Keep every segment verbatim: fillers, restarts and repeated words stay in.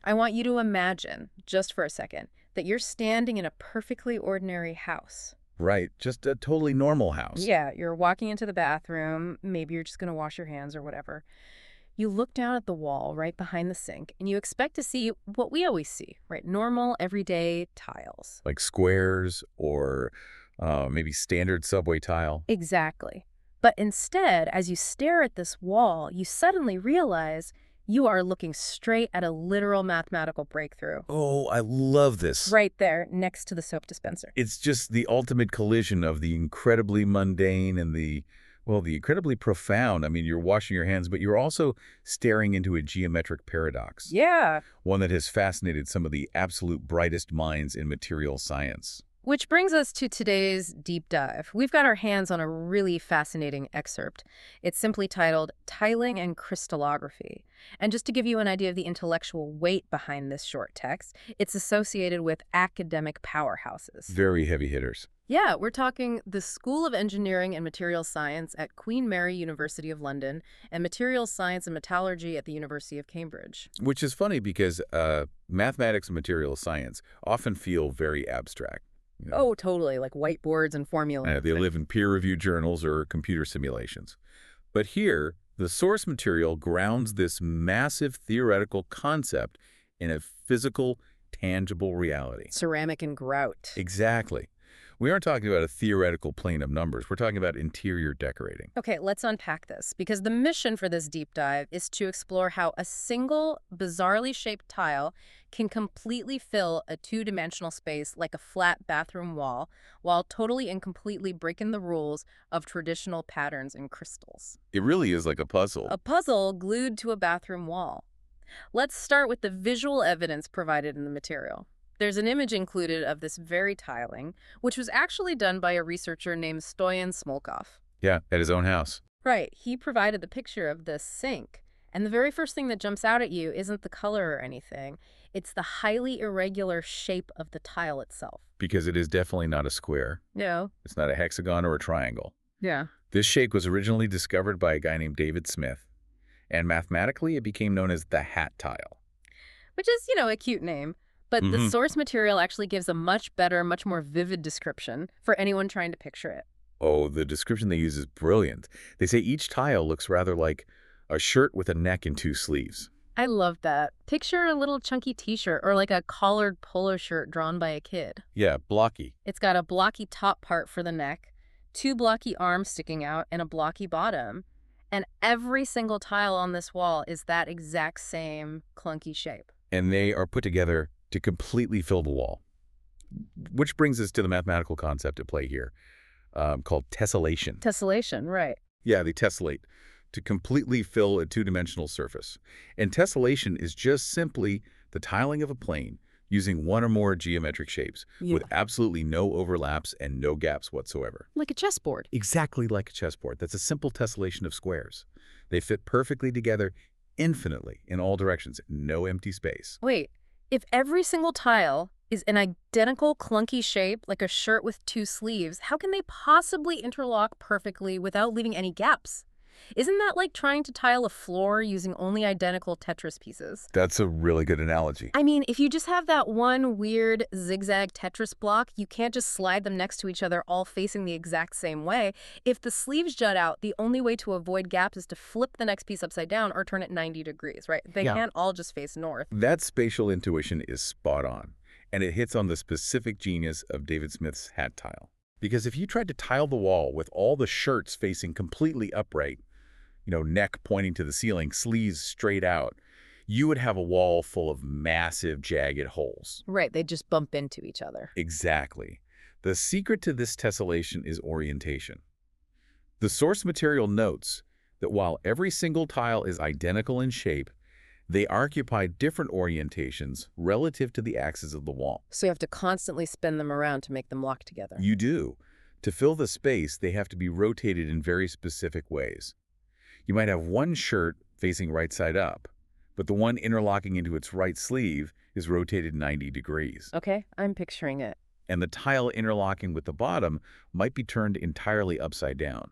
I want you to imagine, just for a second, that you're standing in a perfectly ordinary house. Right, just a totally normal house. Yeah, you're walking into the bathroom. Maybe you're just going to wash your hands or whatever. You look down at the wall right behind the sink, and you expect to see what we always see, right? Normal, everyday tiles. Like squares or uh, maybe standard subway tile. Exactly. But instead, as you stare at this wall, you suddenly realize you are looking straight at a literal mathematical breakthrough. Oh, I love this. Right there, next to the soap dispenser. It's just the ultimate collision of the incredibly mundane and the, well, the incredibly profound. I mean, you're washing your hands, but you're also staring into a geometric paradox. Yeah. One that has fascinated some of the absolute brightest minds in material science. Which brings us to today's deep dive. We've got our hands on a really fascinating excerpt. It's simply titled Tiling and Crystallography. And just to give you an idea of the intellectual weight behind this short text, it's associated with academic powerhouses. Very heavy hitters. Yeah, we're talking the School of Engineering and Materials Science at Queen Mary University of London and Materials Science and Metallurgy at the University of Cambridge. Which is funny because uh, mathematics and material science often feel very abstract. You know? Oh, totally, like whiteboards and formulas. Uh, they live in peer-reviewed journals or computer simulations. But here, the source material grounds this massive theoretical concept in a physical, tangible reality. Ceramic and grout. Exactly. We aren't talking about a theoretical plane of numbers. We're talking about interior decorating. Okay, let's unpack this, because the mission for this deep dive is to explore how a single, bizarrely shaped tile can completely fill a two-dimensional space like a flat bathroom wall, while totally and completely breaking the rules of traditional patterns and crystals. It really is like a puzzle. A puzzle glued to a bathroom wall. Let's start with the visual evidence provided in the material. There's an image included of this very tiling, which was actually done by a researcher named Stoyan Smolkov. Yeah, at his own house. Right, he provided the picture of this sink. And the very first thing that jumps out at you isn't the color or anything. It's the highly irregular shape of the tile itself. Because it is definitely not a square. No. It's not a hexagon or a triangle. Yeah. This shape was originally discovered by a guy named David Smith, and mathematically it became known as the hat tile. Which is, you know, a cute name. But Mm-hmm. the source material actually gives a much better, much more vivid description for anyone trying to picture it. Oh, the description they use is brilliant. They say each tile looks rather like a shirt with a neck and two sleeves. I love that. Picture a little chunky t-shirt or like a collared polo shirt drawn by a kid. Yeah, blocky. It's got a blocky top part for the neck, two blocky arms sticking out, and a blocky bottom. And every single tile on this wall is that exact same clunky shape. And they are put together to completely fill the wall. Which brings us to the mathematical concept at play here, um, called tessellation. Tessellation, right. Yeah, they tessellate to completely fill a two-dimensional surface. And tessellation is just simply the tiling of a plane using one or more geometric shapes Yeah. with absolutely no overlaps and no gaps whatsoever. Like a chessboard. Exactly like a chessboard. That's a simple tessellation of squares. They fit perfectly together infinitely in all directions, no empty space. Wait, if every single tile is an identical clunky shape, like a shirt with two sleeves, how can they possibly interlock perfectly without leaving any gaps? Isn't that like trying to tile a floor using only identical Tetris pieces? That's a really good analogy. I mean, if you just have that one weird zigzag Tetris block, you can't just slide them next to each other all facing the exact same way. If the sleeves jut out, the only way to avoid gaps is to flip the next piece upside down or turn it ninety degrees, right? They Yeah. can't all just face north. That spatial intuition is spot on, and it hits on the specific genius of David Smith's hat tile. Because if you tried to tile the wall with all the shirts facing completely upright, you know, neck pointing to the ceiling, sleeves straight out, you would have a wall full of massive, jagged holes. Right, they just bump into each other. Exactly. The secret to this tessellation is orientation. The source material notes that while every single tile is identical in shape, they occupy different orientations relative to the axis of the wall. So you have to constantly spin them around to make them lock together. You do. To fill the space, they have to be rotated in very specific ways. You might have one shirt facing right side up, but the one interlocking into its right sleeve is rotated ninety degrees. Okay, I'm picturing it. And the tile interlocking with the bottom might be turned entirely upside down.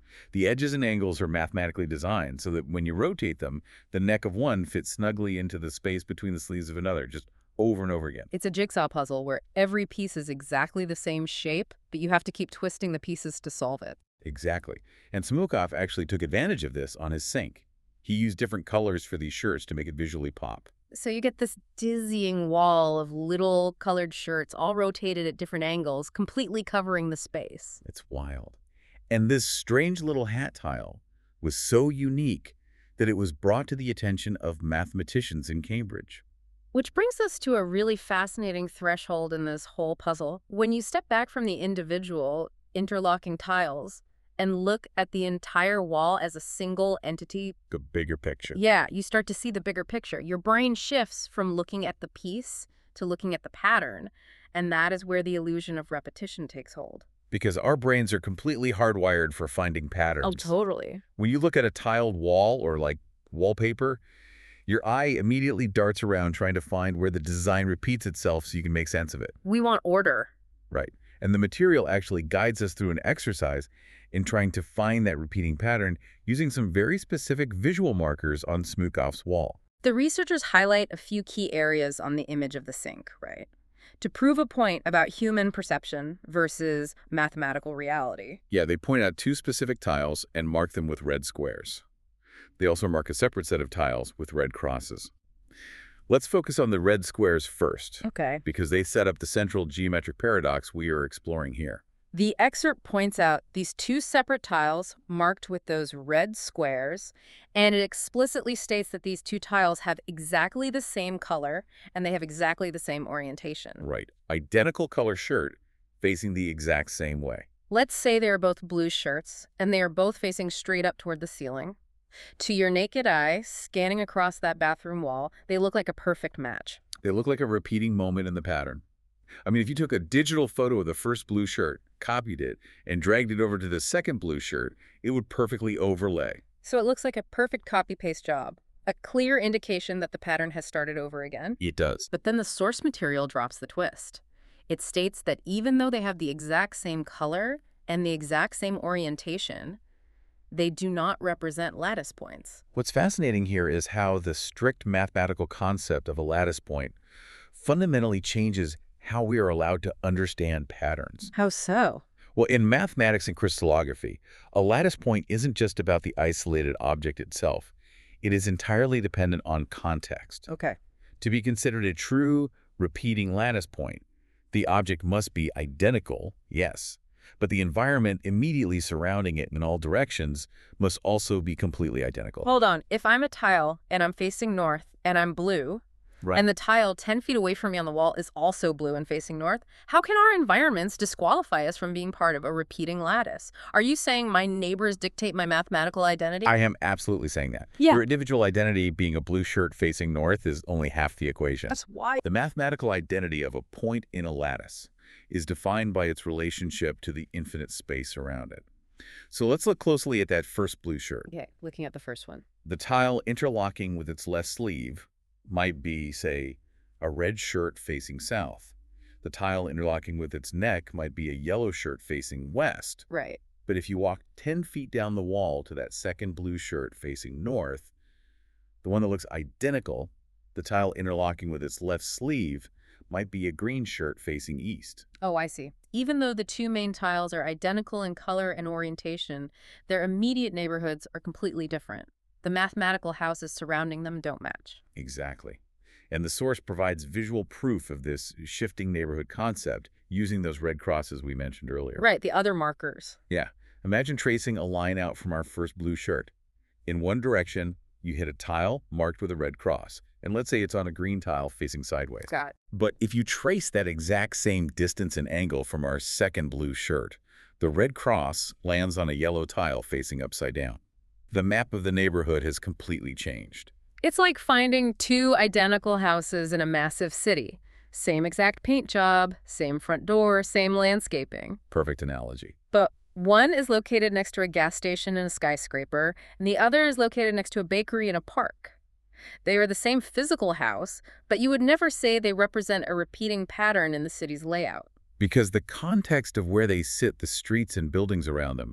The edges and angles are mathematically designed so that when you rotate them, the neck of one fits snugly into the space between the sleeves of another, just over and over again. It's a jigsaw puzzle where every piece is exactly the same shape, but you have to keep twisting the pieces to solve it. Exactly. And Smukov actually took advantage of this on his sink. He used different colors for these shirts to make it visually pop. So you get this dizzying wall of little colored shirts all rotated at different angles, completely covering the space. It's wild. And this strange little hat tile was so unique that it was brought to the attention of mathematicians in Cambridge. Which brings us to a really fascinating threshold in this whole puzzle. When you step back from the individual interlocking tiles and look at the entire wall as a single entity, The bigger picture. yeah, you start to see the bigger picture. Your brain shifts from looking at the piece to looking at the pattern, and that is where the illusion of repetition takes hold. Because our brains are completely hardwired for finding patterns. Oh, totally. When you look at a tiled wall or like wallpaper, your eye immediately darts around trying to find where the design repeats itself so you can make sense of it. We want order. Right. And the material actually guides us through an exercise in trying to find that repeating pattern using some very specific visual markers on Smukov's wall. The researchers highlight a few key areas on the image of the sink, right? To prove a point about human perception versus mathematical reality. Yeah, they point out two specific tiles and mark them with red squares. They also mark a separate set of tiles with red crosses. Let's focus on the red squares first, Okay. because they set up the central geometric paradox we are exploring here. The excerpt points out these two separate tiles marked with those red squares, and it explicitly states that these two tiles have exactly the same color and they have exactly the same orientation. Right. Identical color shirt facing the exact same way. Let's say they are both blue shirts and they are both facing straight up toward the ceiling. To your naked eye, scanning across that bathroom wall, they look like a perfect match. They look like a repeating moment in the pattern. I mean, if you took a digital photo of the first blue shirt, copied it, and dragged it over to the second blue shirt, it would perfectly overlay. So it looks like a perfect copy-paste job, a clear indication that the pattern has started over again. It does. But then the source material drops the twist. It states that even though they have the exact same color and the exact same orientation, they do not represent lattice points. What's fascinating here is how the strict mathematical concept of a lattice point fundamentally changes how we are allowed to understand patterns. How so? Well, in mathematics and crystallography, a lattice point isn't just about the isolated object itself. It is entirely dependent on context. Okay. To be considered a true, repeating lattice point, the object must be identical, yes, but the environment immediately surrounding it in all directions must also be completely identical. Hold on. If I'm a tile and I'm facing north and I'm blue, Right. and the tile ten feet away from me on the wall is also blue and facing north, how can our environments disqualify us from being part of a repeating lattice? Are you saying my neighbors dictate my mathematical identity? I am absolutely saying that. Yeah. Your individual identity being a blue shirt facing north is only half the equation. That's why. The mathematical identity of a point in a lattice is defined by its relationship to the infinite space around it. So let's look closely at that first blue shirt. Okay, looking at the first one. The tile interlocking with its left sleeve might be, say, a red shirt facing south. The tile interlocking with its neck might be a yellow shirt facing west. Right. But if you walk ten feet down the wall to that second blue shirt facing north, the one that looks identical, the tile interlocking with its left sleeve, might be a green shirt facing east. Oh, I see. Even though the two main tiles are identical in color and orientation, their immediate neighborhoods are completely different. The mathematical houses surrounding them don't match. Exactly. And the source provides visual proof of this shifting neighborhood concept using those red crosses we mentioned earlier. Right, the other markers. Yeah. Imagine tracing a line out from our first blue shirt. In one direction, you hit a tile marked with a red cross. And let's say it's on a green tile facing sideways. Got it. But if you trace that exact same distance and angle from our second blue shirt, the red cross lands on a yellow tile facing upside down. The map of the neighborhood has completely changed. It's like finding two identical houses in a massive city. Same exact paint job, same front door, same landscaping. Perfect analogy. But one is located next to a gas station and a skyscraper, and the other is located next to a bakery and a park. They are the same physical house, but you would never say they represent a repeating pattern in the city's layout. Because the context of where they sit, the streets and buildings around them,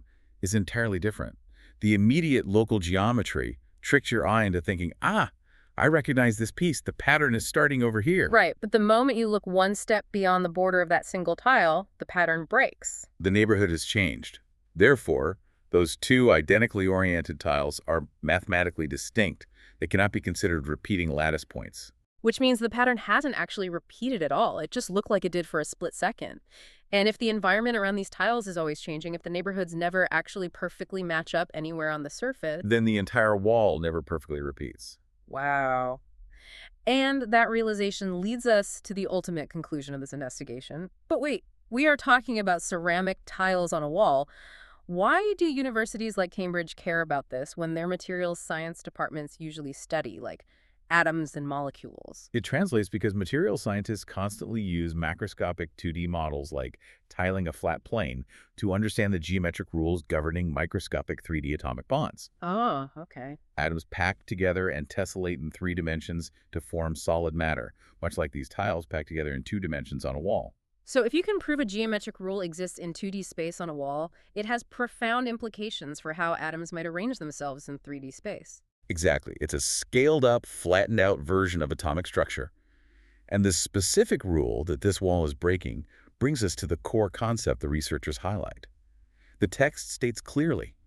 is entirely different. The immediate local geometry tricks your eye into thinking, ah, I recognize this piece. The pattern is starting over here. Right, but the moment you look one step beyond the border of that single tile, the pattern breaks. The neighborhood has changed. Therefore, those two identically oriented tiles are mathematically distinct. They cannot be considered repeating lattice points. Which means the pattern hasn't actually repeated at all. It just looked like it did for a split second. And if the environment around these tiles is always changing, if the neighborhoods never actually perfectly match up anywhere on the surface, Then the entire wall never perfectly repeats. wow. And that realization leads us to the ultimate conclusion of this investigation. But wait, we are talking about ceramic tiles on a wall. Why do universities like Cambridge care about this when their materials science departments usually study, like atoms and molecules? It translates because material scientists constantly use macroscopic two D models like tiling a flat plane to understand the geometric rules governing microscopic three D atomic bonds. Oh, okay. Atoms pack together and tessellate in three dimensions to form solid matter, much like these tiles packed together in two dimensions on a wall. So if you can prove a geometric rule exists in two D space on a wall, it has profound implications for how atoms might arrange themselves in three D space. Exactly. It's a scaled-up, flattened-out version of atomic structure. And the specific rule that this wall is breaking brings us to the core concept the researchers highlight. The text states clearly,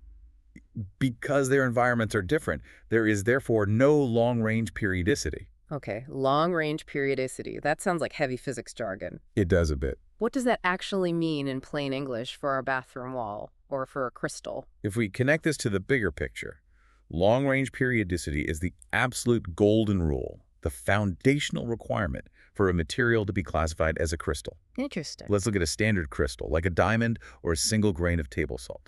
because their environments are different, there is therefore no long-range periodicity. Okay, long-range periodicity. That sounds like heavy physics jargon. It does a bit. What does that actually mean in plain English for our bathroom wall or for a crystal? If we connect this to the bigger picture, long-range periodicity is the absolute golden rule, the foundational requirement for a material to be classified as a crystal. Interesting. Let's look at a standard crystal, like a diamond or a single grain of table salt.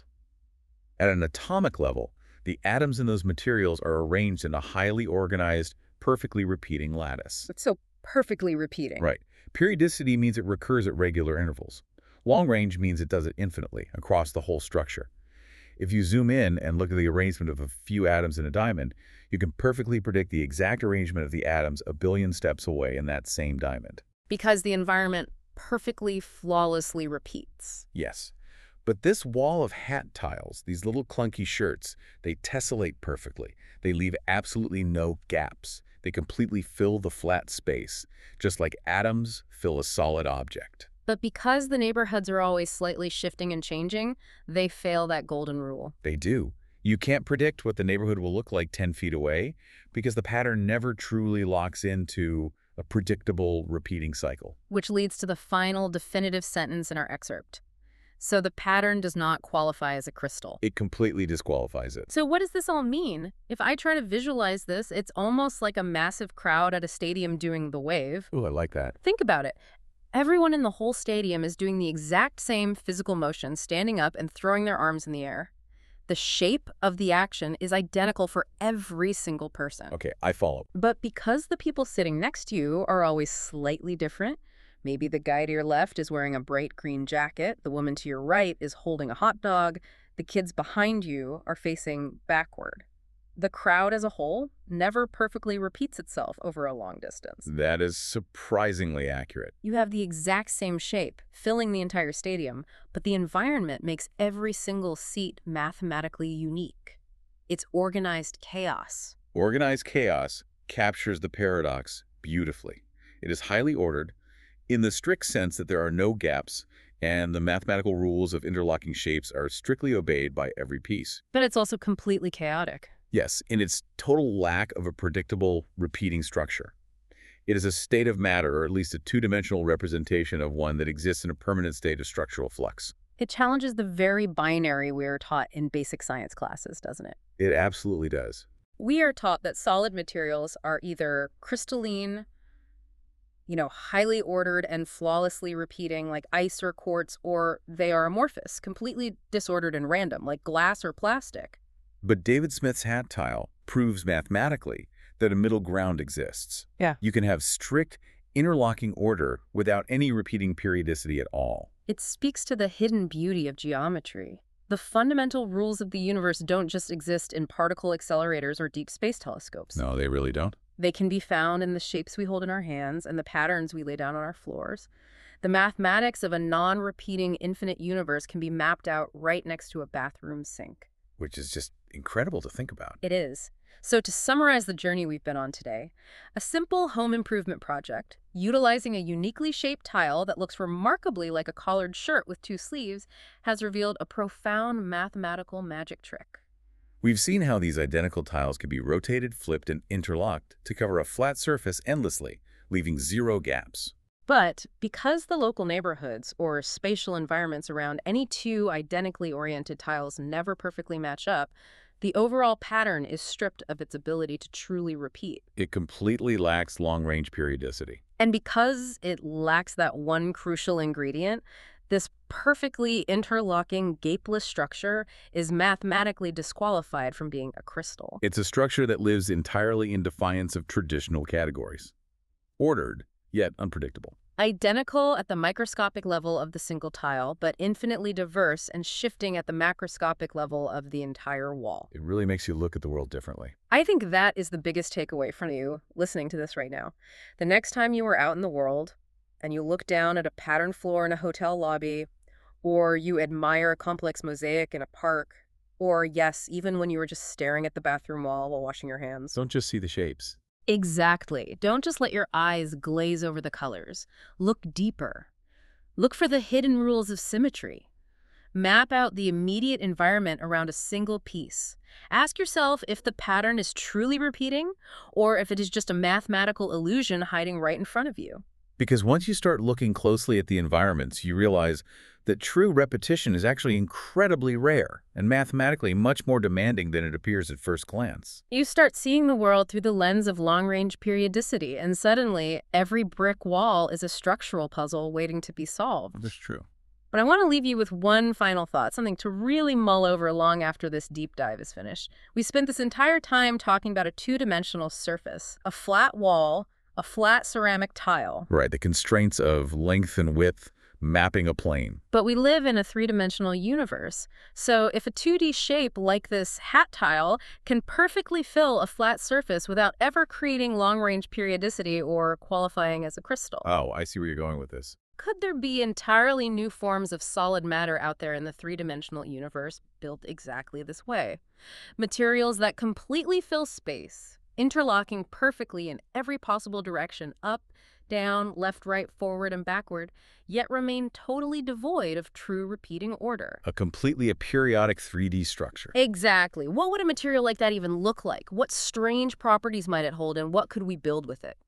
At an atomic level, the atoms in those materials are arranged in a highly organized, perfectly repeating lattice. It's so perfectly repeating. Right. Periodicity means it recurs at regular intervals. Long range means it does it infinitely, across the whole structure. If you zoom in and look at the arrangement of a few atoms in a diamond, you can perfectly predict the exact arrangement of the atoms a billion steps away in that same diamond. Because the environment perfectly, flawlessly repeats. Yes. But this wall of hat tiles, these little clunky shirts, they tessellate perfectly. They leave absolutely no gaps. They completely fill the flat space, just like atoms fill a solid object. But because the neighborhoods are always slightly shifting and changing, they fail that golden rule. They do. You can't predict what the neighborhood will look like ten feet away because the pattern never truly locks into a predictable repeating cycle. Which leads to the final definitive sentence in our excerpt. So the pattern does not qualify as a crystal. It completely disqualifies it. So what does this all mean? If I try to visualize this, it's almost like a massive crowd at a stadium doing the wave. Ooh, I like that. Think about it. Everyone in the whole stadium is doing the exact same physical motion, standing up and throwing their arms in the air. The shape of the action is identical for every single person. Okay, I follow. But because the people sitting next to you are always slightly different, maybe the guy to your left is wearing a bright green jacket, the woman to your right is holding a hot dog, the kids behind you are facing backward. The crowd as a whole never perfectly repeats itself over a long distance. That is surprisingly accurate. You have the exact same shape, filling the entire stadium, but the environment makes every single seat mathematically unique. It's organized chaos. Organized chaos captures the paradox beautifully. It is highly ordered in the strict sense that there are no gaps, and the mathematical rules of interlocking shapes are strictly obeyed by every piece. But it's also completely chaotic. Yes, in its total lack of a predictable, repeating structure. It is a state of matter, or at least a two-dimensional representation of one that exists in a permanent state of structural flux. It challenges the very binary we are taught in basic science classes, doesn't it? It absolutely does. We are taught that solid materials are either crystalline, you know, highly ordered and flawlessly repeating like ice or quartz, or they are amorphous, completely disordered and random, like glass or plastic. But David Smith's hat tile proves mathematically that a middle ground exists. Yeah. You can have strict interlocking order without any repeating periodicity at all. It speaks to the hidden beauty of geometry. The fundamental rules of the universe don't just exist in particle accelerators or deep space telescopes. No, they really don't. They can be found in the shapes we hold in our hands and the patterns we lay down on our floors. The mathematics of a non-repeating infinite universe can be mapped out right next to a bathroom sink. Which is just incredible to think about. It is. So to summarize the journey we've been on today, a simple home improvement project, utilizing a uniquely shaped tile that looks remarkably like a collared shirt with two sleeves, has revealed a profound mathematical magic trick. We've seen how these identical tiles can be rotated, flipped, and interlocked to cover a flat surface endlessly, leaving zero gaps. But because the local neighborhoods or spatial environments around any two identically oriented tiles never perfectly match up, the overall pattern is stripped of its ability to truly repeat. It completely lacks long-range periodicity. And because it lacks that one crucial ingredient, this perfectly interlocking, gapeless structure is mathematically disqualified from being a crystal. It's a structure that lives entirely in defiance of traditional categories. Ordered, yet unpredictable. Identical at the microscopic level of the single tile, but infinitely diverse and shifting at the macroscopic level of the entire wall. It really makes you look at the world differently. I think that is the biggest takeaway from you listening to this right now. The next time you are out in the world and you look down at a patterned floor in a hotel lobby, or you admire a complex mosaic in a park, or yes, even when you were just staring at the bathroom wall while washing your hands. Don't just see the shapes. Exactly. Don't just let your eyes glaze over the colors. Look deeper. Look for the hidden rules of symmetry. Map out the immediate environment around a single piece. Ask yourself if the pattern is truly repeating or if it is just a mathematical illusion hiding right in front of you. Because once you start looking closely at the environments, you realize that true repetition is actually incredibly rare and mathematically much more demanding than it appears at first glance. You start seeing the world through the lens of long-range periodicity, and suddenly every brick wall is a structural puzzle waiting to be solved. That's true. But I want to leave you with one final thought, something to really mull over long after this deep dive is finished. We spent this entire time talking about a two-dimensional surface, a flat wall, a flat ceramic tile. Right, the constraints of length and width mapping a plane. But we live in a three-dimensional universe. So if a two D shape like this hat tile can perfectly fill a flat surface without ever creating long-range periodicity or qualifying as a crystal, Oh, I see where you're going with this. could there be entirely new forms of solid matter out there in the three-dimensional universe built exactly this way? Materials that completely fill space, interlocking perfectly in every possible direction, up, down, left, right, forward, and backward, yet remain totally devoid of true repeating order. A completely aperiodic three D structure. Exactly. What would a material like that even look like? What strange properties might it hold, and what could we build with it?